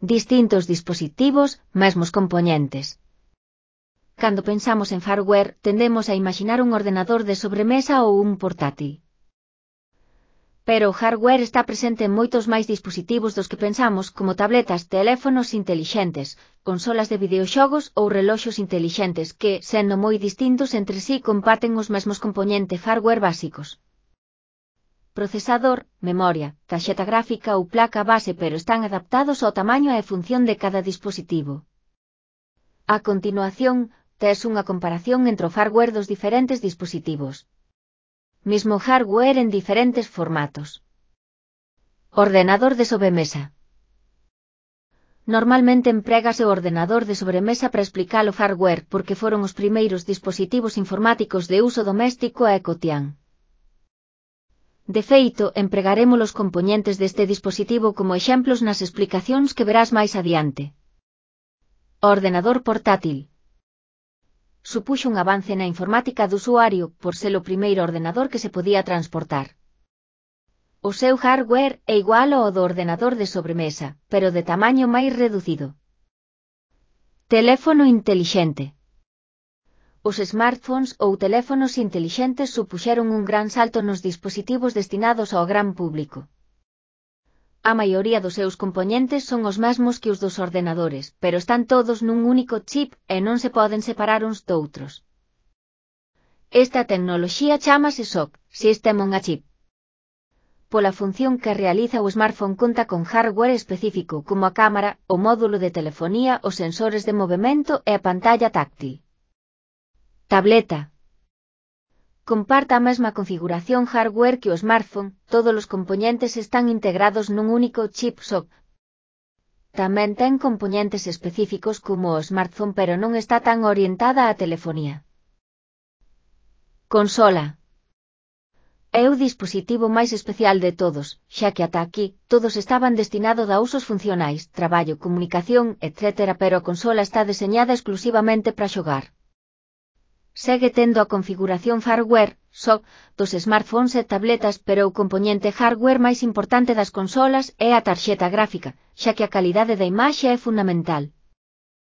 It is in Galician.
Distintos dispositivos, mesmos componentes. Cando pensamos en hardware, tendemos a imaginar un ordenador de sobremesa ou un portátil. Pero o hardware está presente en moitos máis dispositivos dos que pensamos, como tabletas, teléfonos intelixentes, consolas de videoxogos ou reloxos intelixentes que, sendo moi distintos entre sí, comparten os mesmos componentes hardware básicos. Procesador, memoria, tarxeta gráfica ou placa base, pero están adaptados ao tamaño e función de cada dispositivo. A continuación, tes unha comparación entre o hardware dos diferentes dispositivos. Mismo hardware en diferentes formatos. Ordenador de sobremesa. Normalmente emprégase o ordenador de sobremesa para explicar o hardware porque foron os primeiros dispositivos informáticos de uso doméstico e cotián. De feito, empregaremos os componentes deste dispositivo como exemplos nas explicacións que verás máis adiante. Ordenador portátil. Supuxo un avance na informática do usuario por ser o primeiro ordenador que se podía transportar. O seu hardware é igual ao do ordenador de sobremesa, pero de tamaño máis reducido. Teléfono intelixente. Os smartphones ou teléfonos intelixentes supuxeron un gran salto nos dispositivos destinados ao gran público. A maioría dos seus componentes son os mesmos que os dos ordenadores, pero están todos nun único chip e non se poden separar uns doutros. Esta tecnoloxía chámase SoC, System on a Chip. Pola función que realiza o smartphone conta con hardware específico como a cámara, o módulo de telefonía, os sensores de movemento e a pantalla táctil. Tableta. Comparta a mesma configuración hardware que o smartphone, todos os componentes están integrados nun único chip SoC. Tamén ten componentes específicos como o smartphone, pero non está tan orientada á telefonía. Consola. É o dispositivo máis especial de todos, xa que ata aquí, todos estaban destinados a usos funcionais, traballo, comunicación, etc., pero a consola está deseñada exclusivamente para xogar. Segue tendo a configuración hardware, SoC, dos smartphones e tabletas, pero o componente hardware máis importante das consolas é a tarxeta gráfica, xa que a calidade da imaxe é fundamental.